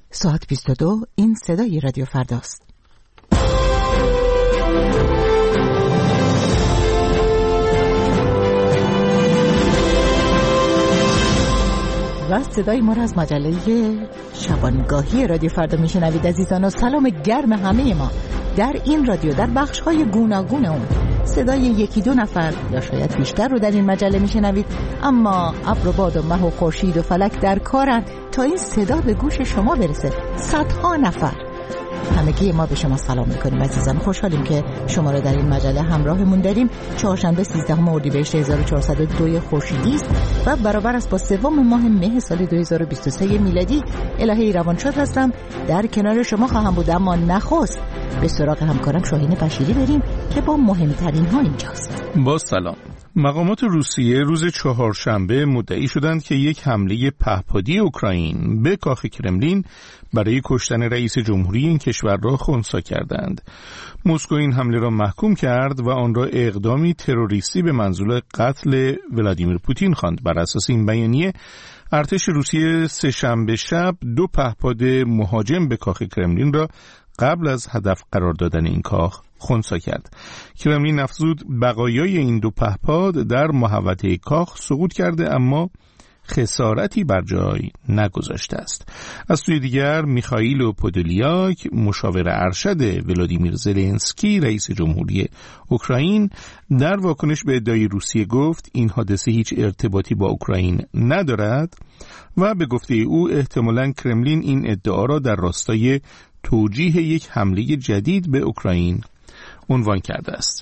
ساعت 22 این صدای رادیو فرداست. و صدای ما را از مجله شبانگاهی رادیو فردا میشنوید عزیزان و سلام گرم همه ما. در این رادیو در بخش‌های گوناگون اون صدای یکی دو نفر یا شاید بیشتر رو در این مجله میشنوید، اما ابر و باد و مه و خورشید و فلک در کارن تا این صدا به گوش شما برسه. صدها نفر. همگی ما به شما سلام میکنیم عزیزان. خوشحالیم که شما رو در این مجله همراهمون داریم. چهارشنبه 13 اردیبهشت 1402 خورشیدی است و برابر است با سوم ماه مه سال 2023 میلادی. الهی روانشاد هستم، در کنار شما خواهم بود، اما نخست به سراغ همکارم شاهین بشیری بریم که با مهمترین ها اینجاست. با سلام. مقامات روسیه روز چهارشنبه مدعی شدند که یک حمله پهپادی اوکراین به کاخ کرملین برای کشتن رئیس جمهوری این کشور را خنثی کردند. مسکو این حمله را محکوم کرد و آن را اقدامی تروریستی به منظور قتل ولادیمیر پوتین خواند. بر اساس این بیانیه ارتش روسیه سه‌شنبه شب 2 پهپاد مهاجم به کاخ کرملین را قبل از هدف قرار دادن این کاخ خنثی کرد. کرملین افزود بقایای این 2 پهپاد در محوطه کاخ سقوط کرده اما خسارتی بر جای نگذاشته است. از سوی دیگر میخائیل پودلیاک مشاور ارشد ولادیمیر زلنسکی رئیس جمهوری اوکراین در واکنش به ادعای روسیه گفت این حادثه هیچ ارتباطی با اوکراین ندارد و به گفته او احتمالاً کرملین این ادعا را در راستای توجیه یک حمله جدید به اوکراین عنوان کرده است.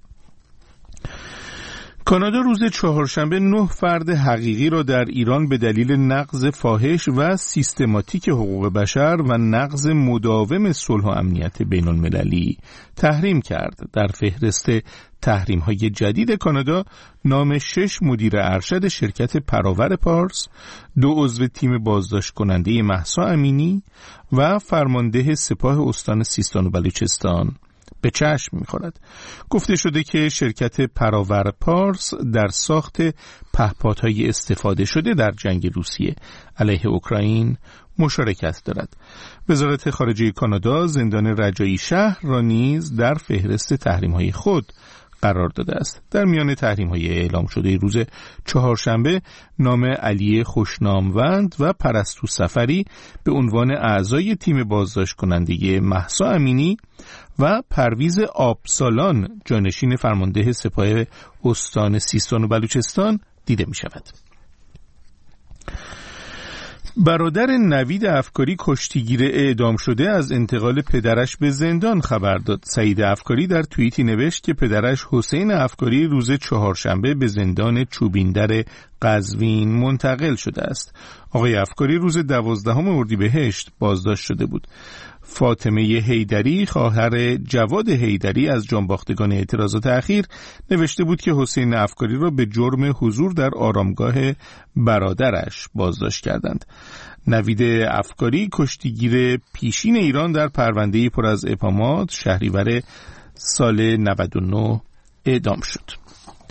کانادا روز چهارشنبه 9 فرد حقیقی را در ایران به دلیل نقض فاحش و سیستماتیک حقوق بشر و نقض مداوم صلح و امنیت بین المللی تحریم کرد. در فهرست تحریم‌های جدید کانادا نام 6 مدیر ارشد شرکت پراور پارس، 2 عضو تیم بازداشت کننده مهسا امینی و فرمانده سپاه استان سیستان و بلوچستان به چشم می‌خورد. گفته شده که شرکت پراور پارس در ساخت پهپادهای استفاده شده در جنگ روسیه علیه اوکراین مشارکت دارد. وزارت خارجه کانادا زندان رجایی شهر را نیز در فهرست تحریم‌های خود قرار داده است. در میان تحریم‌های اعلام شده روز چهارشنبه نام علی خوشناموند و پرستو سفری به عنوان اعضای تیم بازداشت کننده مهسا امینی و پرویز آبسالان جانشین فرمانده سپاه استان سیستان و بلوچستان دیده می شود. برادر نوید افکاری کشتیگیر اعدام شده از انتقال پدرش به زندان خبر داد. سعید افکاری در توییتی نوشت که پدرش حسین افکاری روز چهارشنبه به زندان چوبیندر قزوین منتقل شده است. آقای افکاری روز 12 اردیبهشت بازداشت شده بود. فاطمه حیدری خواهر جواد حیدری از جانباختگان اعتراضات اخیر نوشته بود که حسین افکاری را به جرم حضور در آرامگاه برادرش بازداشت کردند. نوید افکاری کشتیگیر پیشین ایران در پرونده پر از ابهامات شهریور سال 99 اعدام شد.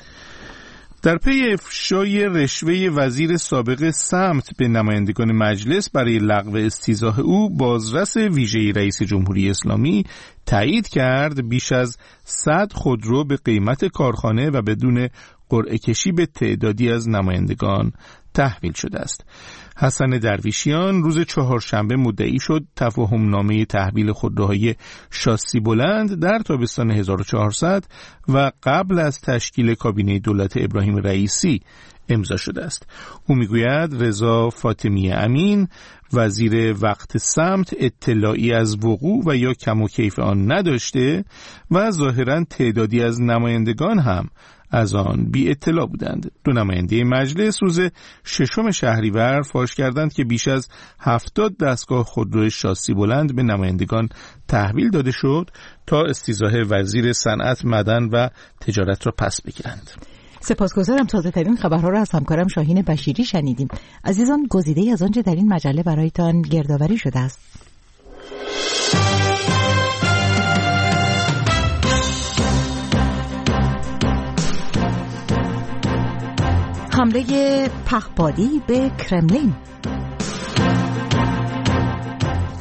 در پی افشای رشوه وزیر سابق سمت به نمایندگان مجلس برای لغو استیضاح او، بازرس ویژه رئیس جمهوری اسلامی تایید کرد بیش از 100 خودرو به قیمت کارخانه و بدون قرعه کشی به تعدادی از نمایندگان تحویل شده است. حسن درویشیان روز چهارشنبه مدعی شد تفاهم نامه تحویل خودروهای شاسی بلند در تابستان 1400 و قبل از تشکیل کابینه دولت ابراهیم رئیسی امضا شده است. او میگوید رضا فاطمی امین وزیر وقت سمت اطلاعی از وقوع و یا کم و کیف آن نداشته و ظاهراً تعدادی از نمایندگان هم از آن بی اطلاع بودند. 2 نماینده مجلس روز 6 شهریور فاش کردند که بیش از 70 دستگاه خودرو شاسی بلند به نمایندگان تحویل داده شد تا استیضاح وزیر صنعت، معدن و تجارت را پس بگیرند. سپاسگزارم. تازه ترین خبرها را از همکارم شاهین بشیری شنیدیم. عزیزان، گزیده‌ای از آنچه در این مجله برایتان گردآوری شده است. حمله پهپادی به کرملین.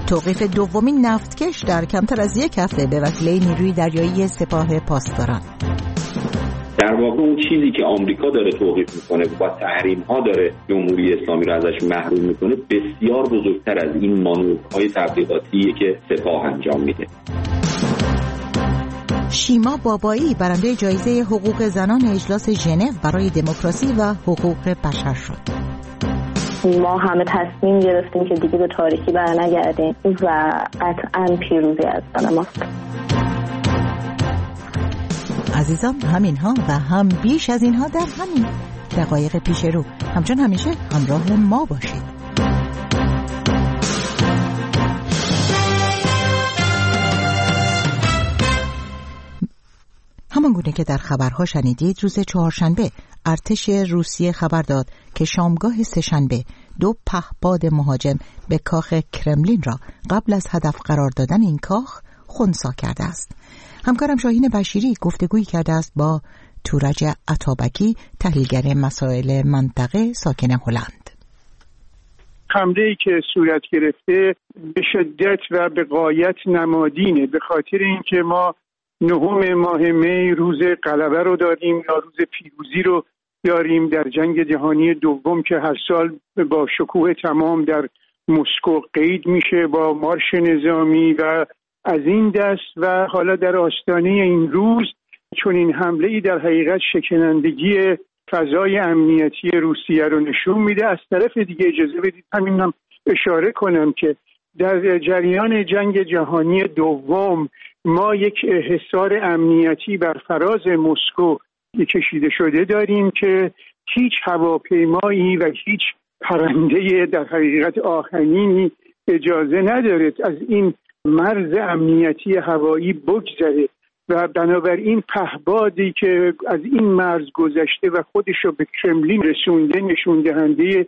توقیف دومین نفتکش در کمتر از یک هفته به وسیله نیروی دریایی سپاه پاسداران. در واقع اون چیزی که آمریکا داره توقیف میکنه و تحریم‌ها داره جمهوری اسلامی رو ازش محروم میکنه بسیار بزرگتر از این مانورهای تبلیغاتیه که سپاه انجام میده. شیما بابایی برنده جایزه حقوق زنان اجلاس ژنو برای دموکراسی و حقوق بشر شد. ما همه تصمیم گرفتیم که دیگه به تاریکی برنگردیم و قطعاً پیروزی از آن ماست. عزیزان، همین ها و هم بیش از اینها در همین دقایق پیش رو همچون همیشه همراه ما باشید. همان گونه که در خبرها شنیدید، روز چهارشنبه ارتش روسیه خبر داد که شامگاه سه‌شنبه 2 پهپاد مهاجم به کاخ کرملین را قبل از هدف قرار دادن این کاخ خنثی کرده است. همکارم شاهین بشیری گفتگویی کرده است با تورج عطابکی، تحلیلگر مسائل منطقه ساکن هلند. حمله‌ای که صورت گرفته به شدت و به غایت نمادینه، به خاطر اینکه ما 9 ماه می روز غلبه رو داریم یا روز پیروزی رو داریم در جنگ جهانی دوم که هر سال با شکوه تمام در مسکو قید میشه با مارش نظامی و از این دست، و حالا در آستانه این روز چون این حمله‌ای در حقیقت شکنندگی فضای امنیتی روسیه رو نشون میده. از طرف دیگه اجازه بدید همینم اشاره کنم که در جریان جنگ جهانی دوم ما یک حصار امنیتی بر فراز مسکو کشیده شده داریم که هیچ هواپیمایی و هیچ پرنده در حقیقت آهنینی اجازه نداره از این مرز امنیتی هوایی بگذره و بنابراین پهپادی که از این مرز گذشته و خودش رو به کرملین رسونده نشون دهنده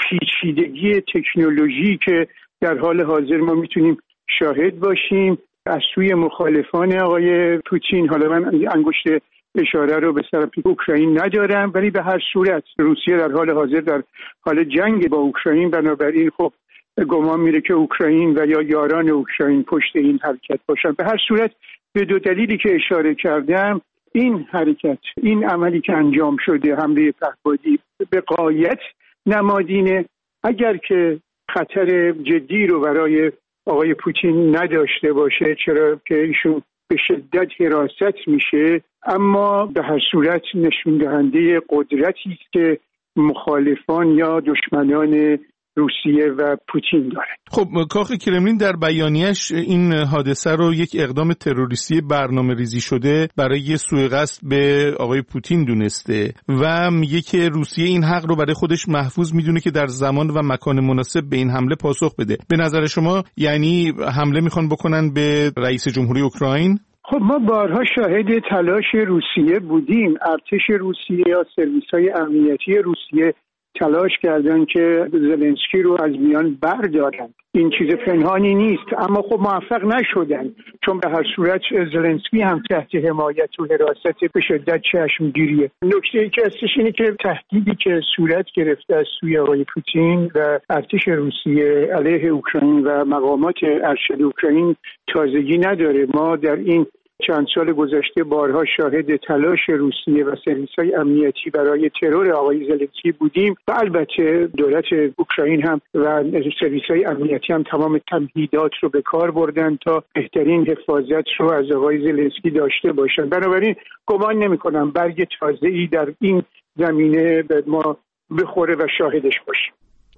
پیچیدگی تکنولوژی که در حال حاضر ما میتونیم شاهد باشیم از سوی مخالفان آقای پوتین. حالا من انگشت اشاره رو به طرف اوکراین ندارم، ولی به هر صورت روسیه در حال حاضر در حال جنگ با اوکراین، بنابراین خب گمان میره که اوکراین و یا یاران اوکراین پشت این حرکت باشن. به هر صورت به 2 دلیلی که اشاره کردم، این حرکت، این عملی که انجام شده، حمله پهپادی به غایت نمادینه. اگر که خطر جدی رو برای آقای پوتین نداشته باشه، چرا که ایشون به شدت حراست میشه، اما به هر صورت نشون دهنده قدرتی است که مخالفان یا دشمنان روسیه و پوتین داره. خب کاخ کرملین در بیانیه‌اش این حادثه رو یک اقدام تروریستی برنامه‌ریزی شده برای سوء قصد به آقای پوتین دونسته و میگه که روسیه این حق رو برای خودش محفوظ میدونه که در زمان و مکان مناسب به این حمله پاسخ بده. به نظر شما یعنی حمله میخوان بکنن به رئیس جمهوری اوکراین؟ خب ما بارها شاهد تلاش روسیه بودیم. ارتش روسیه یا سرویس‌های امنیتی روسیه تلاش کردن که زلنسکی رو از میان بردارن. این چیز پنهانی نیست، اما خب موفق نشدن، چون به هر صورت زلنسکی هم تحت حمایت و حراست به شدت چشمگیریه. نکته‌ای که هستش اینه که تهدیدی که صورت گرفته از سوی آقای پوتین و ارتش روسیه علیه اوکراین و مقامات ارشد اوکراین تازگی نداره. ما در این چند سال گذشته بارها شاهد تلاش روسیه و سرویس‌های امنیتی برای ترور آقای زلنسکی بودیم و البته دولت اوکراین هم و سرویس‌های امنیتی هم تمام تمهیدات رو به کار بردن تا بهترین حفاظت رو از آقای زلنسکی داشته باشن. بنابراین گمان نمی‌کنم برگ تازه‌ای در این زمینه به ما بخوره و شاهدش باشیم.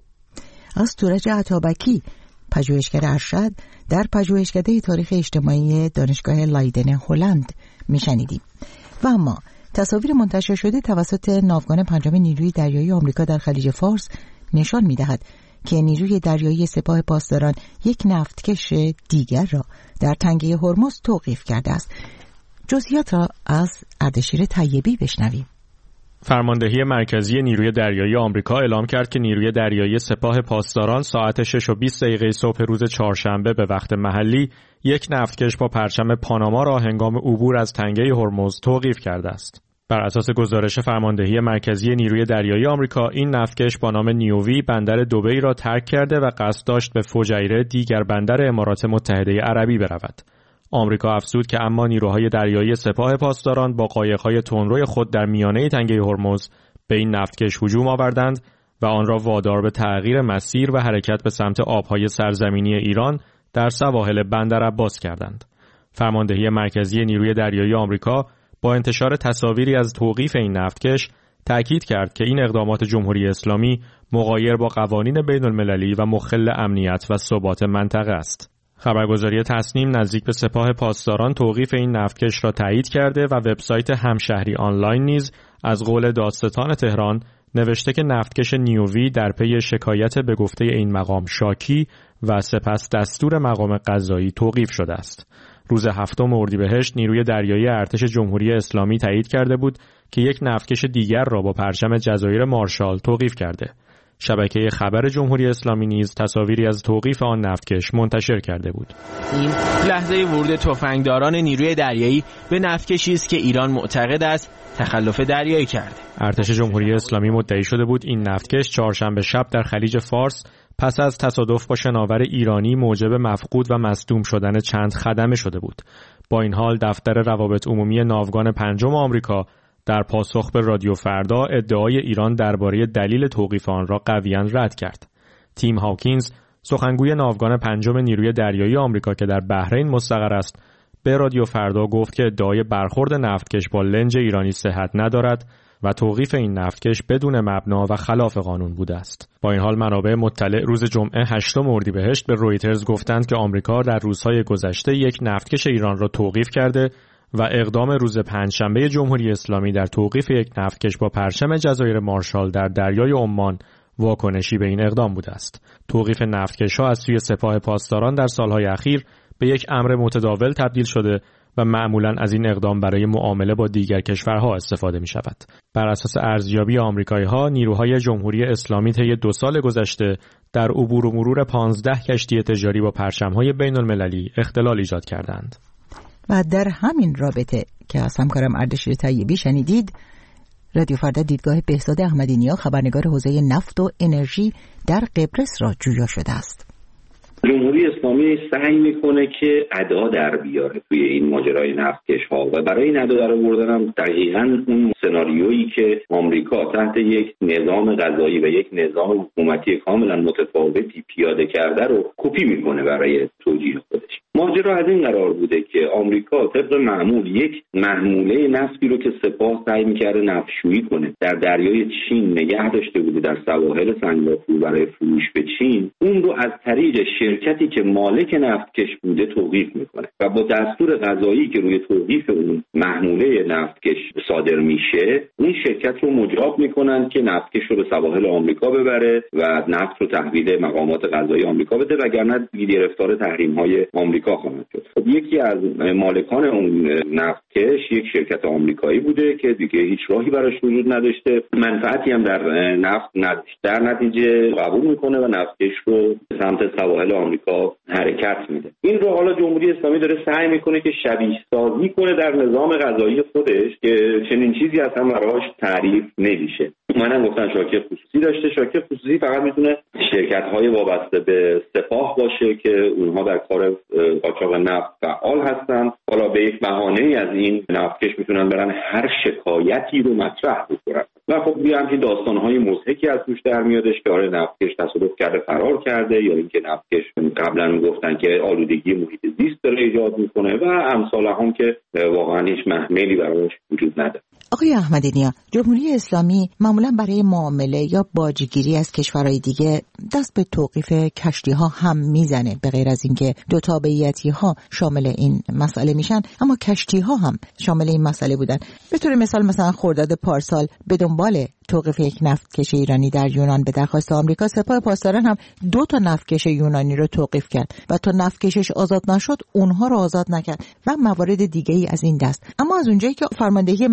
از تورج عطابکی، پژوهشگر ارشد در پژوهشکده تاریخ اجتماعی دانشگاه لایدن هلند میشنیدیم. و اما تصاویر منتشر شده توسط ناوگان 5 نیروی دریایی آمریکا در خلیج فارس نشان می‌دهد که نیروی دریایی سپاه پاسداران یک نفتکش دیگر را در تنگه هرمز توقیف کرده است. جزئیات را از اردشیر طیبی بشنویم. فرماندهی مرکزی نیروی دریایی آمریکا اعلام کرد که نیروی دریایی سپاه پاسداران ساعت 6:20 صبح روز چهارشنبه به وقت محلی یک نفتکش با پرچم پاناما را هنگام عبور از تنگه هرمز توقیف کرده است. بر اساس گزارش فرماندهی مرکزی نیروی دریایی آمریکا، این نفتکش با نام نیووی بندر دبی را ترک کرده و قصد داشت به فجیره، دیگر بندر امارات متحده عربی برود. آمریکا افزود که اما نیروهای دریایی سپاه پاسداران با قایق‌های تندروی خود در میانه تنگه هرمز به این نفتکش هجوم آوردند و آن را وادار به تغییر مسیر و حرکت به سمت آبهای سرزمینی ایران در سواحل بندر عباس کردند. فرماندهی مرکزی نیروی دریایی آمریکا با انتشار تصاویری از توقیف این نفتکش تأکید کرد که این اقدامات جمهوری اسلامی مغایر با قوانین بین المللی و مخل امنیت و ثبات منطقه است. خبرگزاری تصنیم نزدیک به سپاه پاسداران توقیف این نفتکش را تایید کرده و وبسایت همشهری آنلاین نیز از قول دادستان تهران نوشته که نفتکش نیووی در پی شکایت به گفته این مقام شاکی و سپس دستور مقام قضایی توقیف شده است. روز 7 اردیبهشت نیروی دریایی ارتش جمهوری اسلامی تایید کرده بود که یک نفتکش دیگر را با پرچم جزایر مارشال توقیف کرده. شبکه خبر جمهوری اسلامی نیز تصاویری از توقیف آن نفتکش منتشر کرده بود. این لحظه ورود تفنگداران نیروی دریایی به نفتکشی است که ایران معتقد است تخلف دریایی کرده. ارتش جمهوری اسلامی مدعی شده بود این نفتکش چهارشنبه شب در خلیج فارس پس از تصادف با شناور ایرانی موجب مفقود و مصدوم شدن چند خدمه شده بود. با این حال دفتر روابط عمومی ناوگان پنجم آمریکا در پاسخ به رادیو فردا ادعای ایران درباره دلیل توقیف آن را قویاً رد کرد. تیم هاکینز، سخنگوی ناوگان پنجم نیروی دریایی آمریکا که در بحرین مستقر است، به رادیو فردا گفت که ادعای برخورد نفتکش با لنج ایرانی صحت ندارد و توقیف این نفتکش بدون مبنا و خلاف قانون بوده است. با این حال منابع مطلع روز جمعه 8 اردیبهشت به رویترز گفتند که آمریکا در روزهای گذشته یک نفتکش ایران را توقیف کرده و اقدام روز پنجشنبه جمهوری اسلامی در توقیف یک نفتکش با پرچم جزایر مارشال در دریای عمان واکنشی به این اقدام بوده است. توقیف نفتکش‌ها از سوی سپاه پاسداران در سالهای اخیر به یک امر متداول تبدیل شده و معمولاً از این اقدام برای معامله با دیگر کشورها استفاده می شود. بر اساس ارزیابی آمریکایی‌ها، نیروهای جمهوری اسلامی طی 2 سال گذشته در عبور و مرور 15 کشتی تجاری با پرچم‌های بین‌المللی اختلال ایجاد کردند. و در همین رابطه که از همکارم اردشیر طیبی شنیدید، رادیو فردا دیدگاه بهزاد احمدی‌نیا، خبرنگار حوزه نفت و انرژی در قبرس را جویا شده است. جمهوری اسلامی سعی میکنه که ادا در بیاره توی این ماجرای نفتکش ها و برای این ادا در آوردن هم دقیقاً اون سناریویی که آمریکا تحت یک نظام قضایی و یک نظام حکومتی کاملا متفاوتی پیاده کرده رو کپی میکنه برای توجیه خودش. ماجرا از این قرار بوده که آمریکا طبق معمول یک محموله نفتی رو که سپاه سعی میکرده نفتشویی کنه در دریای چین نگه داشته بوده در سواحل سنگاپور برای فروش به چین، اون رو از طریق شرکتی که مالک نفتکش بوده توقیف میکنه و با دستور قضایی که روی توقیف اون محموله نفتکش صادر میشه، اون شرکت رو مجاب میکنن که نفتکش رو به سواحل آمریکا ببره و نفت رو تحویل مقامات قضایی آمریکا بده، وگرنه گرفتار تحریم‌های آمریکا خواهد شد. خب یکی از مالکان اون نفتکش یک شرکت آمریکایی بوده که دیگه هیچ راهی براش وجود نداشته، منفعتی هم در نفت نداشت، در نتیجه قبول میکنه و نفتکش رو سمت سواحل آمریکا حرکت میده. این رو حالا جمهوری اسلامی داره سعی میکنه که شبیه سازی کنه در نظام قضایی خودش که چنین چیزی اصلا براش تعریف نمیشه. منم گفتن شاکی خصوصی داشته. شاکی خصوصی فقط میتونه شرکت‌های وابسته به سپاه باشه که اونها در کار قاچاق نفت فعال هستن. حالا به یک بهانه‌ای از این نفتکش میتونن برن هر شکایتی رو مطرح بکنن و خب یه همچین داستان‌های مضحکی از توش در میادش که آره نفتکش تصادف کرده فرار کرده، یا اینکه نفتکش قبلا میگفتن که آلودگی محیط زیست داره ایجاد میکنه و امثال هم که واقعا هیچ محملی براش وجود نداره. آقای احمدی‌نیا، جمهوری اسلامی معمولا برای معامله یا باجگیری از کشورهای دیگه دست به توقیف کشتی‌ها هم میزنه، به غیر از اینکه دو تابعیتی‌ها شامل این مسئله میشن، اما کشتی‌ها هم شامل این مسئله بودن. به طور مثال مثلا خرداد پارسال به دنبال توقیف یک نفتکش ایرانی در یونان به درخواست آمریکا، سپاه پاسداران هم 2 نفتکش یونانی رو توقیف کرد و تا نفتکشش آزاد نشد اونها رو آزاد نکرد و موارد دیگه‌ای از این دست. اما از اونجایی که فرماندهی مرکزی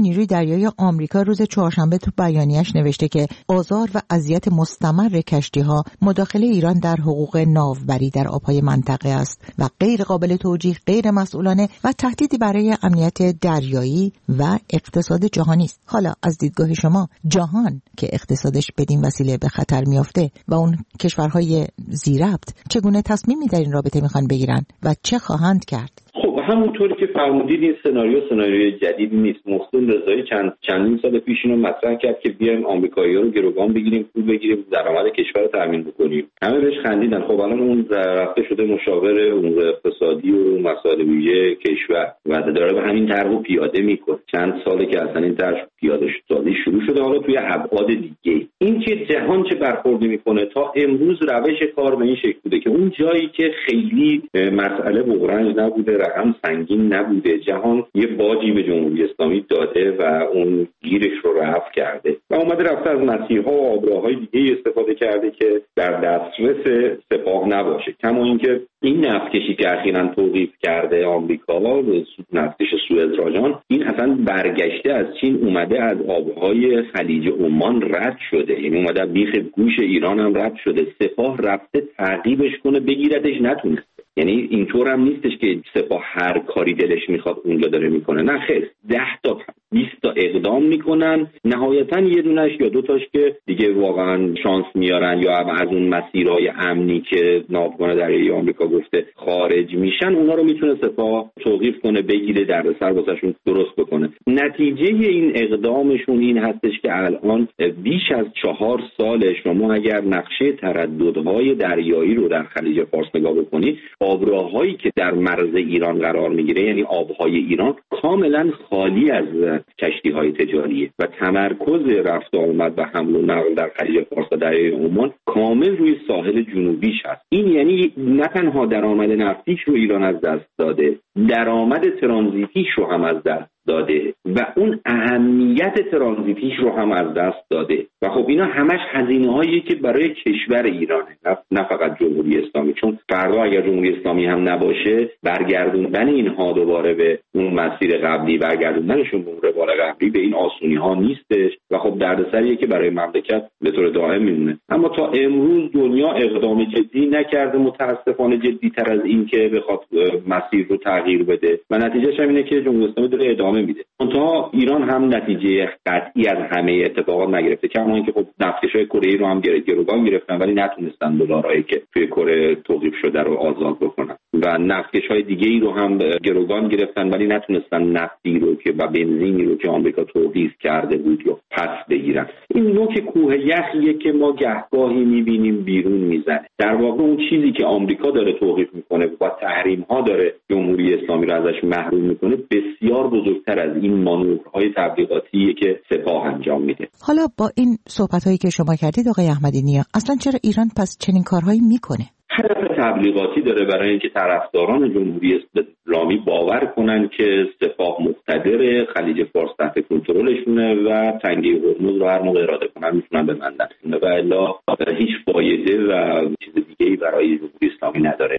نیروی دریایی آمریکا روز چهارشنبه تو بیانیه‌اش نوشته که آزار و اذیت مستمر کشتی‌ها مداخله ایران در حقوق ناوبری در آب‌های منطقه است و غیر قابل توجیه، غیر مسئولانه و تهدیدی برای امنیت دریایی و اقتصاد جهانی است. حالا از دیدگاه شما جهان که اقتصادش بدین وسیله به خطر میافته و اون کشورهای ذی‌ربط چگونه تصمیمی در این رابطه میخوان بگیرن و چه خواهند کرد؟ خب همونطوری که فرمودید این سناریوی جدیدی نیست. محسن رضایی چندین سال پیش اینو مطرح کرد که بیایم آمریکایی‌ها رو گروگان بگیریم، پول بگیریم، درآمد کشور رو تامین بکنیم. همه بهش خندیدن. خب الان اون رفته شده مشاور امور اقتصادی و مسائل ویژه کشور و داره به همین طرحو پیاده میکنه. چند ساله که اصلا این طرح پیاده سازی شروع شده، حالا توی ابعاد دیگه. این که جهان چه برخوردی میکنه تا امروز روش کار به این شکل بوده که اون جایی که خیلی مسئله بحران نبوده، رقم سنگین نبوده، جهان یه باجی به جمهوری اسلامی داده و اون گیرش رو رفع کرده و اومده رفته از مسیرها و آبراهای دیگه استفاده کرده که در دسترس سپاه نباشه. کما اینکه این نفتکشی که اخیراً توقیف کرده آمریکا، نفتکش سوئز راجان، این اصلا برگشته از چین، اومده از آبهای خلیج عمان رد شده، یعنی اومده بیخ گوش ایران هم رد شده. سپاه رفته تعقیبش کنه، بگیردش نتونسته. یعنی اینطور هم نیستش که سپاه هر کاری دلش میخواد اونجا داره میکنه، نه خیر، 10 تا 20 تا اقدام میکنن، نهایتا یه دونش یا دو تاش که دیگه واقعا شانس میارن یا از اون مسیرهای امنی که ناوگان دریایی آمریکا گفته خارج میشن، اونا رو میتونه سپاه توقیف کنه، بگیره، دردسر واسهشون درست بکنه. نتیجه این اقدامشون این هستش که الان بیش از 4 سال شما اگر نقشه ترددهای دریایی رو در خلیج فارس نگاه بکنید، آبراهایی که در مرز ایران قرار میگیره، یعنی آبهای ایران کاملا خالی از کشتی‌های تجاریه و تمرکز رفت و آمد و حمل و نقل در خلیج فارس و دریای عمان کامل روی ساحل جنوبیش هست. این یعنی نه تنها درآمد نفتیش رو ایران از دست داده، درآمد ترانزیتیش رو هم از دست داده و اون اهمیت ترانزیتیش رو هم از دست داده و خب اینا همش هزینه‌هایی که برای کشور ایرانه، نه فقط جمهوری اسلامی. چون فردا اگر جمهوری اسلامی هم نباشه، برگردوندن اینها دوباره به اون مسیر قبلی، برگردوندنشون به اون روال قبلی به این آسونی‌ها نیستش و خب دردسریه که برای مملکت به طور دائم میمونه. اما تا امروز دنیا اقدام جدی نکرده، متاسفانه جدی‌تر از این که بخواد مسیر رو تغییر بده و نتیجهش هم اینه که جمهوری اسلامی داره ادامه میده. تا ایران هم نتیجه قطعی از همه اتفاقات نگرفته، کما اینکه خب نفتکشای کره‌ای رو هم گروگان گرفتن ولی نتونستن دلارایی که توی کره توقیف شده رو آزاد بکنن و نفتکشای دیگه‌ای رو هم گروگان گرفتن ولی نتونستن نفتی رو که و بنزینی رو که آمریکا توقیف کرده بود رو پس بگیرن. این نوک کوه یخیه که ما گهگاهی می‌بینیم بیرون میزنه. در واقع اون چیزی که آمریکا داره توقیف میکنه و تحریم‌ها داره جمهوری اسلامی رو ازش محروم میکنه بسیار بزرگتر از این مانورهای تبلیغاتیه که سپاه انجام میده. حالا با این صحبت‌هایی که شما کردید آقای احمدی نیا، اصلا چرا ایران پس چنین کارهایی میکنه؟ هدف تبلیغاتی داره برای اینکه طرفداران جمهوری اسلامی باور کنن که سپاه مقتدر، خلیج فارس تحت کنترلشونه و تنگه هرمز رو هر موقع اراده کنن میتونن ببندن و الا هیچ فایده و چیز دیگه‌ای برای جمهوری اسلامی نداره.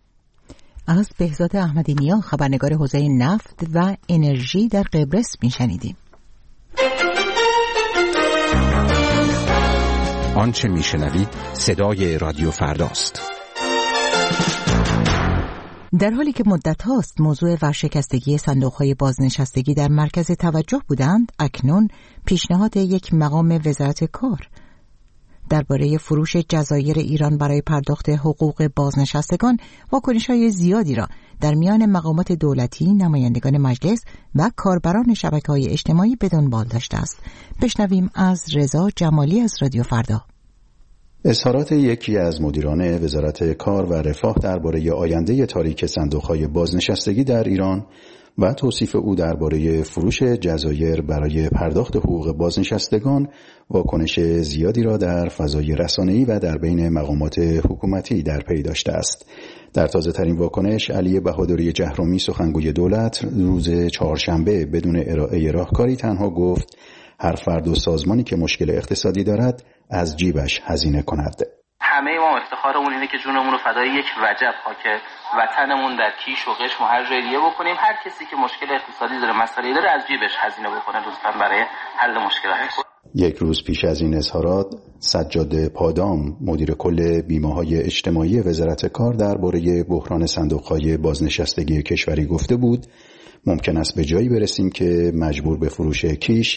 از بهزاد احمدی نیا، خبرنگار حوزه نفت و انرژی در قبرس میشنیدیم. آنچه میشنوید صدای رادیو فرداست. در حالی که مدت هاست موضوع ورشکستگی صندوق‌های بازنشستگی در مرکز توجه بودند، اکنون پیشنهاد یک مقام وزارت کار درباره فروش جزایر ایران برای پرداخت حقوق بازنشستگان واکنش‌های زیادی را در میان مقامات دولتی، نمایندگان مجلس و کاربران شبکه‌های اجتماعی به دنبال داشته است. بشنویم از رضا جمالی از رادیو فردا. اظهارات یکی از مدیران وزارت کار و رفاه درباره آینده تاریک صندوق‌های بازنشستگی در ایران و توصیف او درباره فروش جزایر برای پرداخت حقوق بازنشستگان واکنش زیادی را در فضای رسانه‌ای و در بین مقامات حکومتی در پی داشته است. در تازه ترین واکنش، علی بهادری جهرومی سخنگوی دولت روز چهارشنبه بدون ارائه راهکاری تنها گفت هر فرد و سازمانی که مشکل اقتصادی دارد از جیبش هزینه کند. همه ما افتخارمون اینه که جونمون رو فدای یک رجب ها که وطنمون در کیش و قشم و هر جای دیگه بکنیم. هر کسی که مشکل اقتصادی داره، مسئله داره، از جیبش هزینه بکنه لطفاً برای حل مشکلاتش. یک روز پیش از این اظهارات، سجاد پادام مدیر کل بیمه‌های اجتماعی وزارت کار درباره بحران صندوق‌های بازنشستگی کشوری گفته بود ممکن است به جایی برسیم که مجبور به فروش کیش،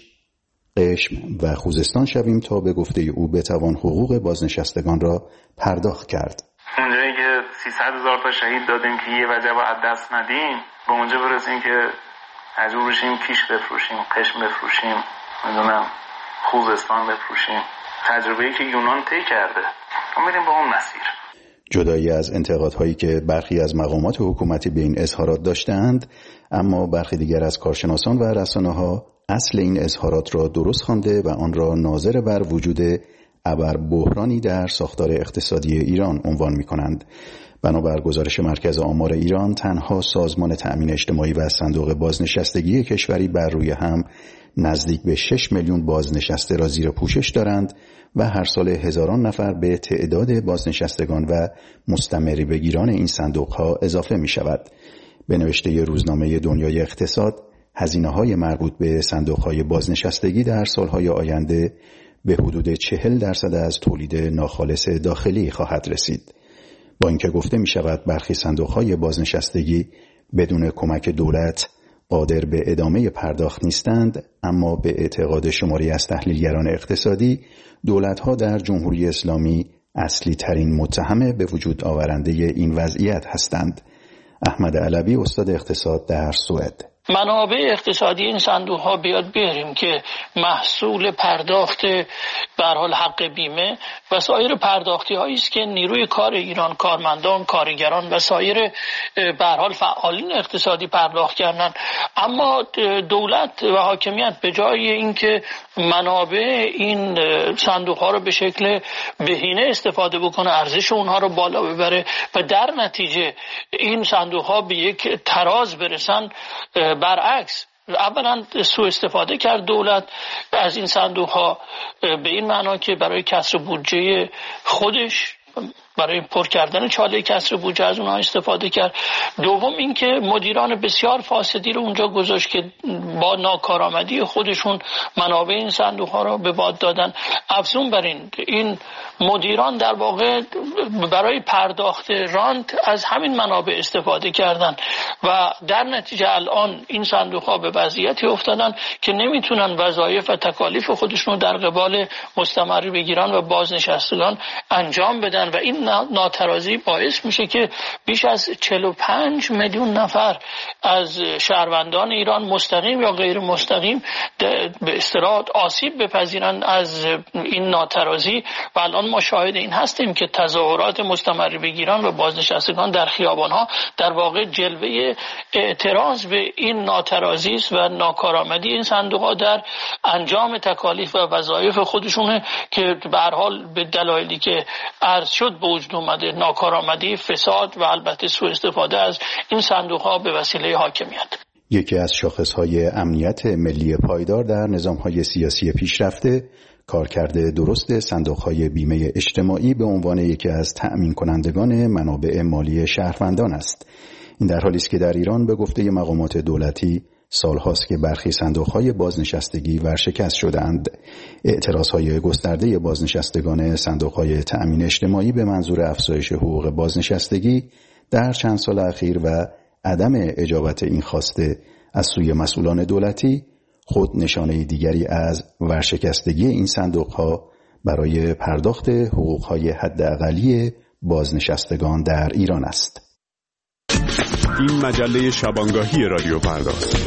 قشم و خوزستان شویم تا به گفته او بتوان حقوق بازنشستگان را پرداخت کرد. اونجایی که 300,000 تا شهید دادیم که یه وجب از دست ندیم، به اونجا برسیم که مجبور بشیم کیش بفروشیم، قشم بفروشیم، میدونم خوزستان بفروشیم. تجربه‌ای که یونان طی کرده، ما میریم به اون مسیر. جدایی از انتقادهایی که برخی از مقامات حکومتی به این اظهارات داشتند، اما برخی دیگر از کارشناسان و رسانه‌ها اصل این اظهارات را درست خوانده و آن را ناظر بر وجود ابر بحرانی در ساختار اقتصادی ایران عنوان می‌کنند. بنابر گزارش مرکز آمار ایران، تنها سازمان تأمین اجتماعی و صندوق بازنشستگی کشوری بر روی هم نزدیک به 6 میلیون بازنشسته را زیر پوشش دارند و هر سال هزاران نفر به تعداد بازنشستگان و مستمری بگیران این صندوق‌ها اضافه می‌شود. به نوشته روزنامه دنیای اقتصاد، هزینه‌های مربوط به صندوق‌های بازنشستگی در سال‌های آینده به حدود 40% از تولید ناخالص داخلی خواهد رسید. با اینکه گفته می‌شود برخی صندوق‌های بازنشستگی بدون کمک دولت قادر به ادامه پرداخت نیستند، اما به اعتقاد شماری از تحلیلگران اقتصادی، دولت‌ها در جمهوری اسلامی اصلی ترین متهم به وجود آورنده این وضعیت هستند. احمد علوی، استاد اقتصاد در سوئد: منابع اقتصادی این صندوق ها بیاد بیاریم که محصول پرداخت به هر حال حق بیمه و سایر پرداختی هایی است که نیروی کار ایران، کارمندان، کارگران و سایر به هر حال فعالین اقتصادی پرداخت کردن. اما دولت و حاکمیت به جای اینکه منابع این صندوق ها رو به شکل بهینه استفاده بکنه، ارزش اونها رو بالا ببره و در نتیجه این صندوق ها به یک تراز برسن، برعکس اولا سوء استفاده کرد دولت از این صندوق ها به این معنا که برای کسر بودجه خودش، برای پر کردن چاله کسر بودجه از اونها استفاده کرد. دوم اینکه مدیران بسیار فاسدی رو اونجا گذاشت که با ناکارآمدی خودشون منابع این صندوق ها رو به باد دادن. افزون بر این مدیران در واقع برای پرداخت رانت از همین منابع استفاده کردن و در نتیجه الان این صندوق ها به وضعیتی افتادن که نمیتونن وظایف و تکالیف خودشون در قبال مستمری بگیران و بازنشستگان انجام بدن و این ناترازی باعث میشه که بیش از 45 میلیون نفر از شهروندان ایران مستقیم یا غیر مستقیم به اصطلاح آسیب بپذیرن از این ناترازی و الان ما شاهد این هستیم که تظاهرات مستمری بگیران و بازنشستگان در خیابان‌ها در واقع جلوه اعتراض به این ناترازی است و ناکارآمدی این صندوق‌ها در انجام تکالیف و وظایف خودشونه که به هر حال به دلایلی که عرض شد به وجود اومده، ناکارآمدی، فساد و البته سوء استفاده از این صندوق‌ها به وسیله حاکمیت. یکی از شاخص‌های امنیت ملی پایدار در نظام‌های سیاسی پیشرفته، کارکرد درست صندوق‌های بیمه اجتماعی به عنوان یکی از تأمین کنندگان منابع مالی شهروندان است. این در حالی است که در ایران به گفته مقامات دولتی سالهاست که برخی صندوق‌های بازنشستگی ورشکست شدند. اعتراض‌های گسترده بازنشستگان صندوق‌های تأمین اجتماعی به منظور افزایش حقوق بازنشستگی در چند سال اخیر و عدم اجابت این خواسته از سوی مسئولان دولتی خود نشانه دیگری از ورشکستگی این صندوق‌ها برای پرداخت حقوق‌های حداقلی بازنشستگان در ایران است. این مجله شبانگاهی رادیو فرداست.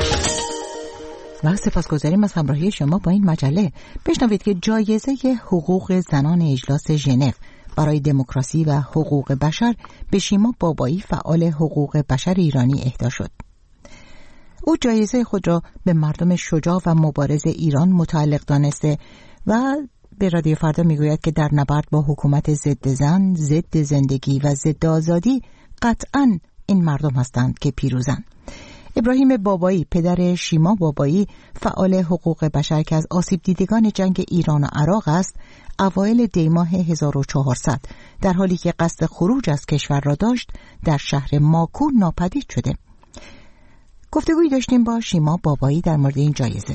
و سپاسگزاریم از همراهی شما با این مجله. بشنوید که جایزه حقوق زنان اجلاس ژنو برای دموکراسی و حقوق بشر به شیما بابایی، فعال حقوق بشر ایرانی اهدا شد. او جایزه خود را به مردم شجاع و مبارز ایران متعلق دانسته و به رادیو فردا میگوید که در نبرد با حکومت ضد زن، ضد زندگی و ضد آزادی قطعاً این مردم هستند که پیروزند. ابراهیم بابایی، پدر شیما بابایی، فعال حقوق بشر که از آسیب دیدگان جنگ ایران و عراق است، اوایل دی ماه 1400 در حالی که قصد خروج از کشور را داشت در شهر ماکو ناپدید شده. گفتگویی داشتیم با شیما بابایی در مورد این جایزه.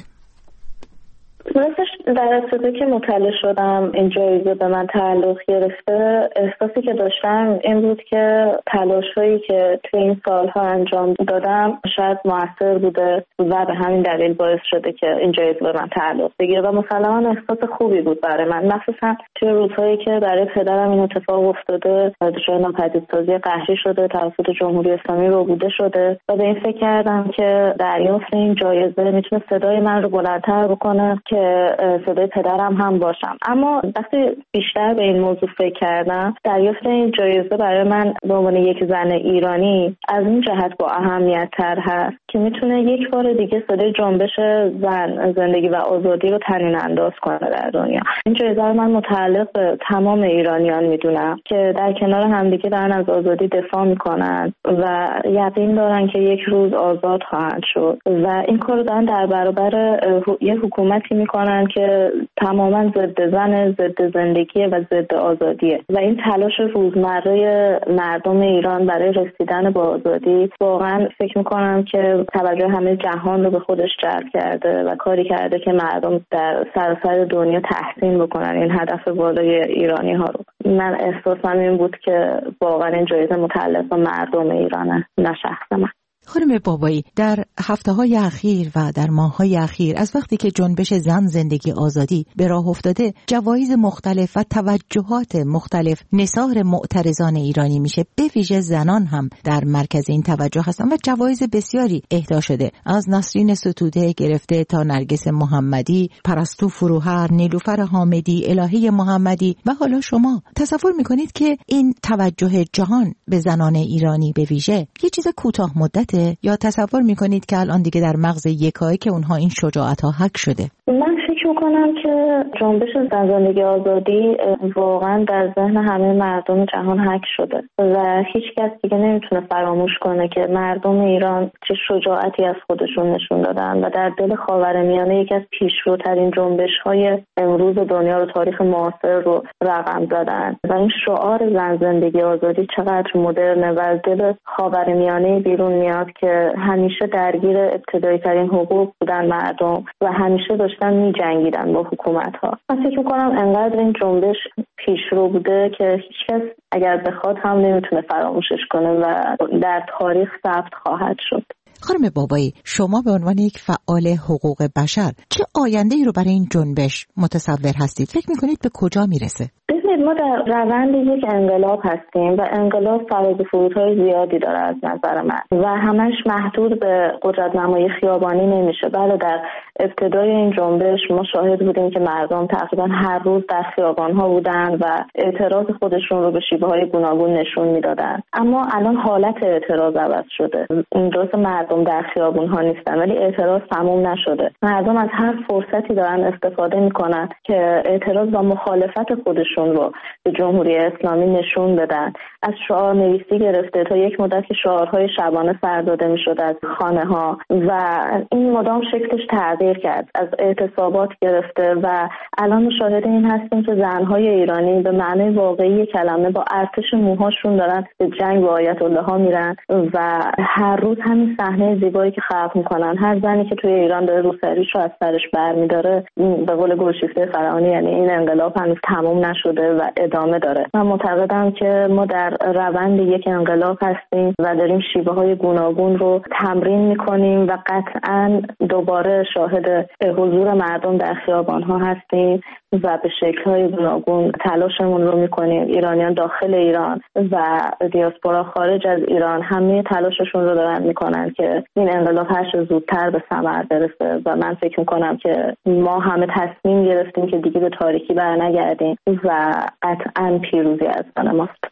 راستش در ابتدا که مطلع شدم این جایزه به من تعلق گرفته، احساسی که داشتم این بود که تلاش‌هایی که توی این سالها انجام دادم شاید مؤثر بوده و به همین دلیل باعث شده که این جایزه به من تعلق بگیره و مسلماً احساس خوبی بود برای من، مخصوصا توی روزهایی که برای پدرم این اتفاق افتاده، دچار ناپدیدسازی قهری شده، توسط جمهوری اسلامی ربوده شده و به این فکر کردم که دریافت این جایزه میتونه صدای من رو بلندتر بکنه که صدای پدرم هم باشم. اما وقتی بیشتر به این موضوع فکر کردم، دریافت این جایزه برای من به عنوان یک زن ایرانی از این جهت با اهمیت تر هست که میتونه یک بار دیگه صدای جنبش زن، زندگی و آزادی رو طنین انداز کنه در دنیا. این جایزه رو من متعلق به تمام ایرانیان میدونم که در کنار همدیگه دارن از آزادی دفاع میکنن و یقین دارن که یک روز آزاد خواهند شد و این کار رو دارن در برابر یک حکومتی میکنن که تماما ضد زن، ضد زندگی و ضد آزادیه و این تلاش روزمره مردم ایران برای رسیدن به آزادی واقعا فکر میکنم که توجه همه جهان رو به خودش جلب کرده و کاری کرده که مردم در سراسر دنیا تحسین بکنن این هدف بالای ایرانی ها رو. من احساسم این بود که واقعا این جایزه متعلق به مردم ایرانه، نه شخص من. خانم بابایی، در هفته‌های اخیر و در ماه‌های اخیر از وقتی که جنبش زن، زندگی، آزادی به راه افتاده، جوایز مختلف و توجهات مختلف نثار معترضان ایرانی میشه، به ویژه زنان هم در مرکز این توجه هستن و جوایز بسیاری اهدا شده، از نسرین ستوده گرفته تا نرگس محمدی، پرستو فروهر، نیلوفر حامدی، الهه محمدی و حالا شما. تصور میکنید که این توجه جهان به زنان ایرانی به ویژه یه چیز کوتاه مدت یا تصور میکنید که الان دیگه در مغز یکایی که اونها این شجاعت ها حک شده؟ من فکر میکنم که جنبش زن، زندگی، آزادی واقعا در ذهن همه مردم جهان حک شده و هیچ کس دیگه نمیتونه فراموش کنه که مردم ایران چه شجاعتی از خودشون نشون دادن و در دل خاورمیانه یکی از پیشروترین جنبش های امروز دنیا رو، تاریخ معاصر رو رقم زدن و این شعار زن، زندگی، آزادی چقدر مدرنه و از دل خاورمیانه بیرون میاد که همیشه درگیر ابتدایی ترین حقوق بودن مردم و همیشه داشتن می جنگیدن با حکومت ها. من فکر میکنم انقدر این جنبش پیشرو بوده که هیچکس اگر بخواد هم نمیتونه فراموشش کنه و در تاریخ ثبت خواهد شد. خانم بابایی، شما به عنوان یک فعال حقوق بشر چه آینده‌ای رو برای این جنبش متصور هستید؟ فکر میکنید به کجا میرسه؟ ما در روند یک انقلاب هستیم و انقلاب فراز و فرودهای زیادی داره از نظر من و همش محدود به قدرت نمایی خیابانی نمیشه. بله، در ابتدای این جنبش ما شاهد بودیم که مردم تقریبا هر روز در خیابان‌ها بودن و اعتراض خودشون رو به شیوه‌های گوناگون نشون میدادن، اما الان حالت اعتراض عوض شده. این درست مردم در خیابان‌ها نیستن ولی اعتراض تموم نشده. مردم از هر فرصتی دارن استفاده میکنن که اعتراض و مخالفت خودشون رو به جمهوری اسلامی نشون بدن. از شعار نویسی گرفته تا یک مدت که شعارهای شبانه سر داده میشد از خانه ها و این مدام شکلش تغییر کرد، از اعتصابات گرفته و الان مشاهده این هستیم که زنهای ایرانی به معنی واقعی کلمه با ارتش موهاشون دارن به جنگ با آیت الله ها میرن و هر روز همین صحنه زیبایی که خلق میکنن، هر زنی که توی ایران داره روسریشو از سرش برمیداره، به قول گلشیفته فرعانی، یعنی این انقلاب هنوز تموم نشده و ادامه داره. من معتقدم که ما در روند یک انقلاب هستیم و داریم شیوه های گوناگون رو تمرین میکنیم و قطعاً دوباره شاهد حضور مردم در خیابان ها هستیم و به شکل های گوناگون تلاشمون رو میکنیم. ایرانیان داخل ایران و دیاسپورا خارج از ایران همه تلاششون رو دارن میکنن که این انقلاب هرچه زودتر به ثمر برسه و من فکر میکنم که ما همه تصمیم گرفتیم که دیگه به تاریکی برنگردیم و قطعاً پیروزی از آن ماست.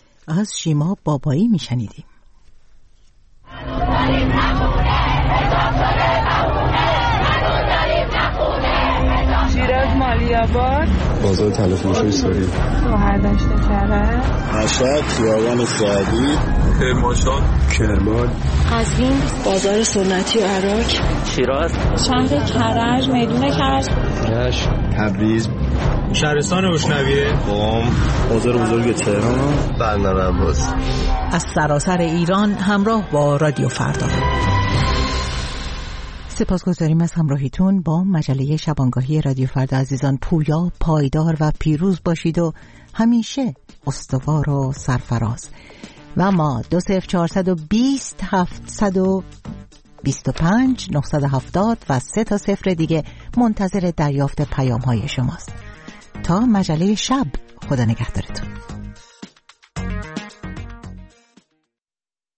از شیما بابایی میشنیدیم. شیراز، مالی‌آباد، بازار تلفروشی سوری، شهردشت کرج، مشهد، خیابان سعدی، کرمانشاه، کرمان، قزوین، بازار سنتی و عراق، شیراز، شهر کرج، میدون کرج، رشت، تبریز، شهرستان روشنویه، بازار بزرگ تهران، بندر عباس. از سراسر ایران همراه با رادیو فردا. سپاسگزاریم از همراهیتون با مجله شبانگاهی رادیو فردا. عزیزان پویا، پایدار و پیروز باشید و همیشه استوار و سرفراز. و ما 20420 725 970 و 3 تا 0 دیگه منتظر دریافت پیام های شماست. تا مجله شب، خدا نگهدارتون.